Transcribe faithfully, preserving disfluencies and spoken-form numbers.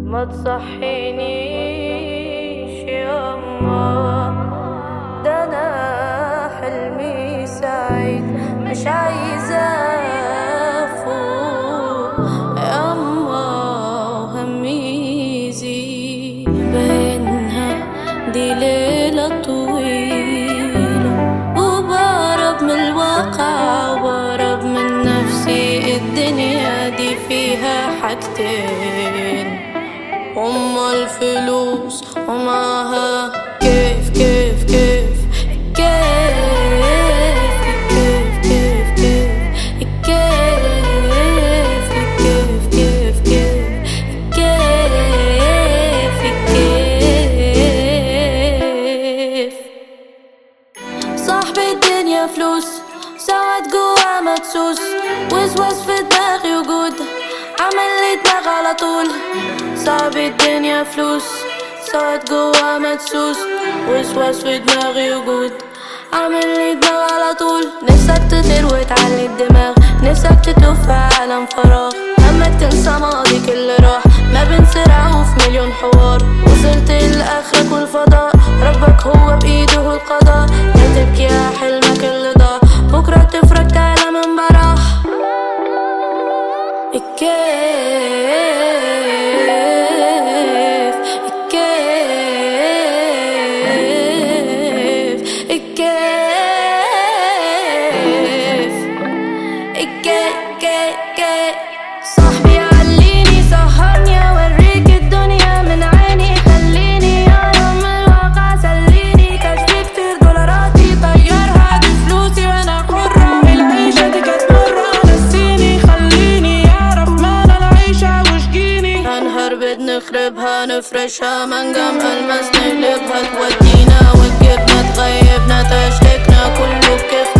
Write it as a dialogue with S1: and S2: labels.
S1: ما تصحينيش يما، ده انا حلمي سعيد مش عايزة افوق يما، وهمي يزيد بينها دي ليلة طويلة، وبهرب من الواقع وبهرب من نفسي. الدنيا دي فيها حاجتين، هما الفلوس ومعها كيف كيف كيف كيف كيف كيف كيف كيف كيف كيف كيف. صاحبي الدنيا فلوس ساعات جوا مدسوس، وسواس في دماغي وجود عمل لي دماغ على طول. صاحبي الدنيا فلوس ساعات جوا مدسوس، وسواس في دماغي وجود عمل لي دماغ على طول. نفسك تطير وتعلي الدماغ، نفسك تتوه في عالم فراغ، همك تنسى ماضيك اللي راح ما بين صراع وفي مليون حوار. وصلت لآخرك والفضاء، ربك هو بإيده القضاء. لا تبكي يا حلمك اللي ضاع، بكرة تفرج تعالى من براح. الكيف الكيف الكيف الكيف كيف. صاحبي عليني سهرني اوريك الدنيا من عيني، خليني انا من الواقع سليني. كسبي كتير دولاراتي طيرها دي فلوسي وانا حرة، العيشة دي كانت مرة نسيني. خليني اعرف معنى العيشة وشجيني، هنهار بنخربها نفرشها منجم ألماس نقلبها، تودينا وتجيبنا تغيبنا تشتكنا كله بكيفنا.